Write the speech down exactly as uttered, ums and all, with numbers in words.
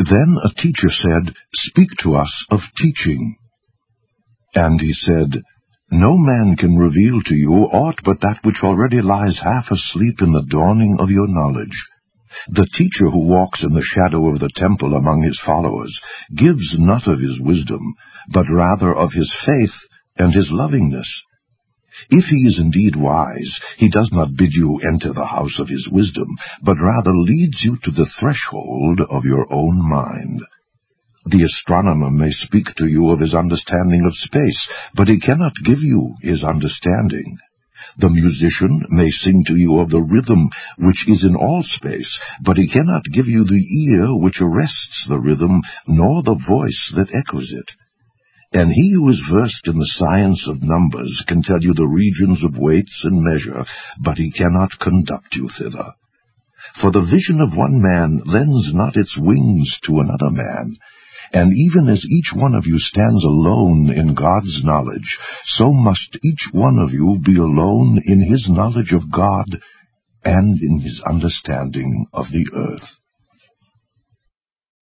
Then a teacher said, Speak to us of teaching. And he said, No man can reveal to you aught but that which already lies half asleep in the dawning of your knowledge. The teacher who walks in the shadow of the temple among his followers gives not of his wisdom, but rather of his faith and his lovingness. If he is indeed wise, he does not bid you enter the house of his wisdom, but rather leads you to the threshold of your own mind. The astronomer may speak to you of his understanding of space, but he cannot give you his understanding. The musician may sing to you of the rhythm which is in all space, but he cannot give you the ear which arrests the rhythm, nor the voice that echoes it. And he who is versed in the science of numbers can tell you the regions of weights and measure, but he cannot conduct you thither. For the vision of one man lends not its wings to another man. And even as each one of you stands alone in God's knowledge, so must each one of you be alone in his knowledge of God and in his understanding of the earth.